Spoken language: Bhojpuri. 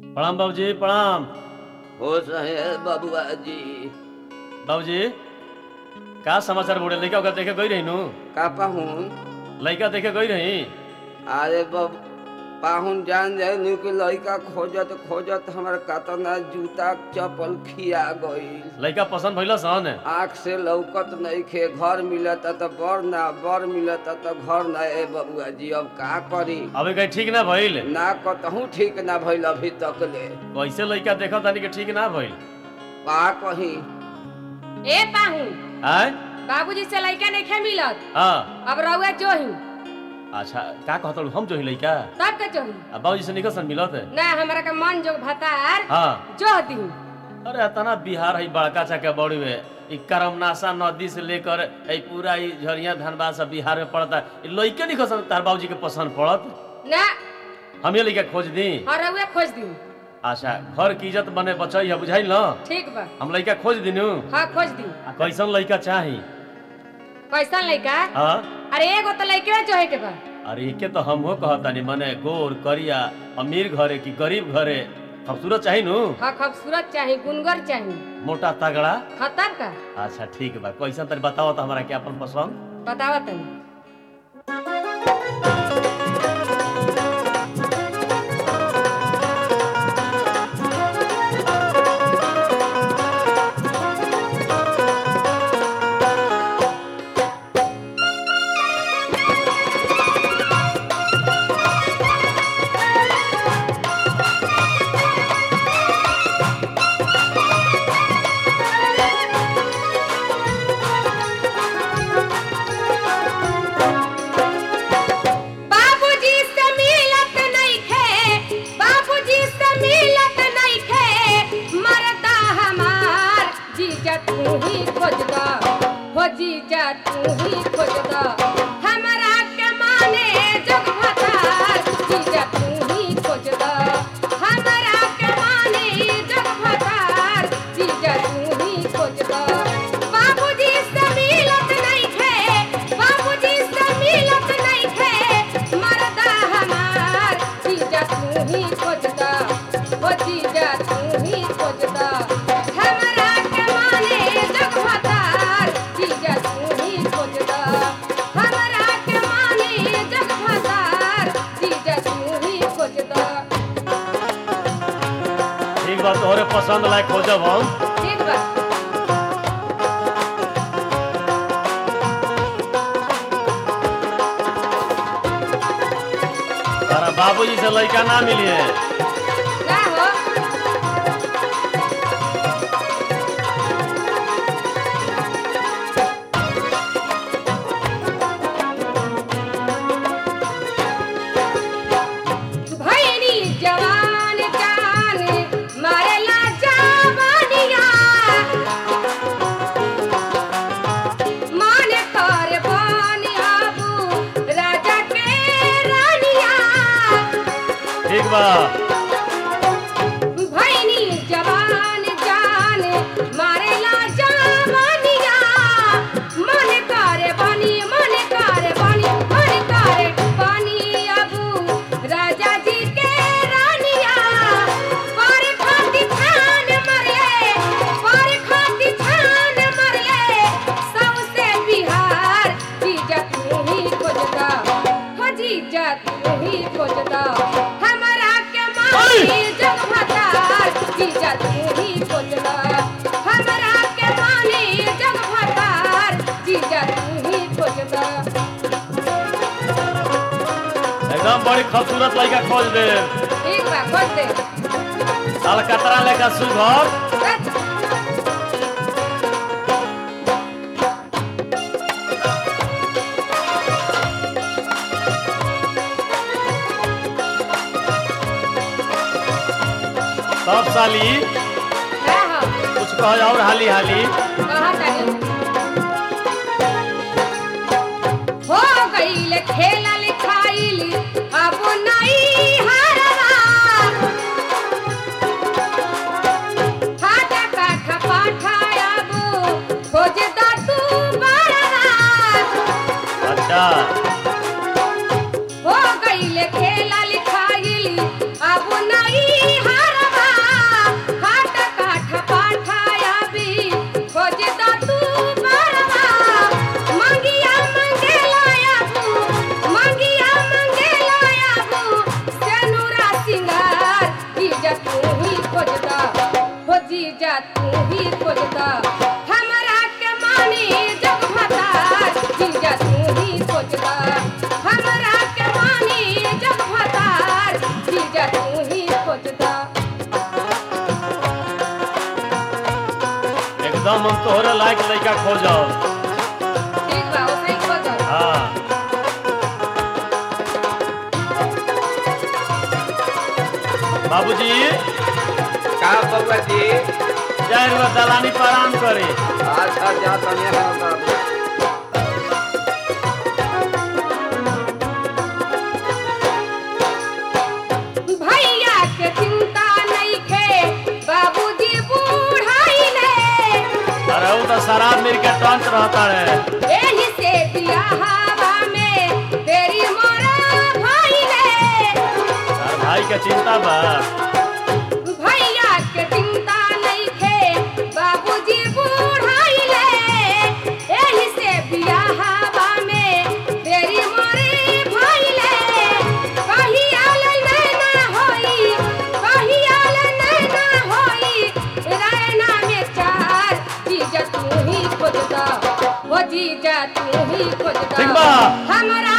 प्रणाम बाबूजी प्रणाम। खुश है बबुआ जी। बाबूजी का समाचार बोले लड़का ओका देखे गई रही नु का पाहुन? लड़का देखे गई रही। अरे पाहुन जान जाए नु कि लड़का खोजत खोजत हमार कतना जूता चप्पल खिया गईल। लड़का पसंद भइल सन। आँख से लौकत नहीं खे, घर मिलता तो बर मिलता तो घर ना। ए बबुआ जी अब का करी? अबे कहीं ठीक ना भइल? ना कतहूँ ठीक ना भइल अभी तक ले। कैसे लड़का देखा तानी के ठीक ना भइल? का कही? ए पाहू आय बाबूजी से लड़का नहीं खे मिलत। हां अब रउआ जोही। अच्छा का कहत हम जो ही लड़का तब के जोही अब बाबूजी से निकल सन मिलत। ना हमरा के मन जो भतार हां जो दी। अरे तना बिहार है बड़का चाके बड़ी में ई करमनासा नदी से लेकर ए पूरा ई झरिया धनबाद सब बिहार में पड़ता। ई लइके नहीं खसन तार बाबूजी के पसंद पड़त ना हम ये लइका खोज दी। और रउआ खोज दी। अच्छा घर की इज्जत बने बचई है बुझाइल न। ठीक बा हम लइका खोज दिनु। हां खोज दी। कैसन लइका चाही? कैसा लड़का? हां अरे एगो तो लड़के जोहे के बा। अरे एके तो हमहो कहतानी मने गोर करिया अमीर घरे की गरीब घरे खूबसूरत चाही नु। हां खूबसूरत चाहिए, गुनगर चाहिए, मोटा तगड़ा। खतर का। अच्छा ठीक बा कैसन तरी बताओ तो हमरा के अपन पसंद बतावा तनी। जीजा तू ही खोजदा हमरा के माने जग भतार। जीजा तू ही खोजदा हमरा के माने जग भतार। जीजा तू ही खोजदा। बाबूजी से मिलत नहीं खे, बाबूजी से मिलत नहीं खे मरदा हमार। जीजा तू ही खोजदा, ओ जीजा तू ही खोजदा हमरा के माने जग भतार। जीजा तू ही खोजदा हमरा के माने जग भतार। जीजा तू ही खोजदा। ठीक बा तोहरे पसंद लायक खोजब हम। ठीक बा। तारा बाबूजी से लड़का ना मिलिए। ना हो भैनी जवान जान मारेला जवानिया। माने कर बनी आबू राजा के रानिया। ठीक बा भैनी जवान जान मारेला जवानिया। मन करे बनी, मन करे बनी, मन करे बनी अबू राजा जी के रानिया। पर खाती छान मरे, पर खाती छान मरे सौसे बिहार। जीजा तू ही खोजदा, हो जीजा तू ही खोजदा हमरा के माने जग भतार। जीजा तू ही खोजदा हमरा के माने जग भतार। जीजा तू ही खोजदा। एकदम बड़ी खूबसूरत लड़का खोज दे। ठीक बा खोज दे। साल कतरा लेका सुघर बस। सब साली हाँ हाँ कुछ कह और हाली हाली। कहाँ तनी हो गईल खेला लिखाइल अब नहीं हारवा। हाटा काठा पाठा अब खोजदा तू बरवा। अच्छा हो गईल खेला लिखाइल अब नहीं हारवा। जीजा तू ही खोजदा हमरा के माने जग भतार जीजा तू ही खोजदा हमरा के माने जग भतार जीजा तू ही खोजदा। एकदम हम तोहरे लायक लड़का खोजब। ठीक बा ओसे खोजो। हाँ बाबूजी का बउआ जी? चार गो दलानी पर आराम करे। अच्छा जा तने है बाबू। भैया के चिंता नइखे बाबूजी बूढ़ाइले अरे वो तो शराब मिल के टंच रहता है। एही से बियाहवा में तेरी मोरा भइले तार भाई के चिंता बा। भैया के चिंता नइखे बाबूजी बूढ़ाइले एही से बियाहवा में तेरी मोरे भइले कहियाल नैना होई कहियाल नैना होई रैना में चार जीजा तू ही खोजदा वो जीजा तू ही खोजदा ठीक बा। हमरा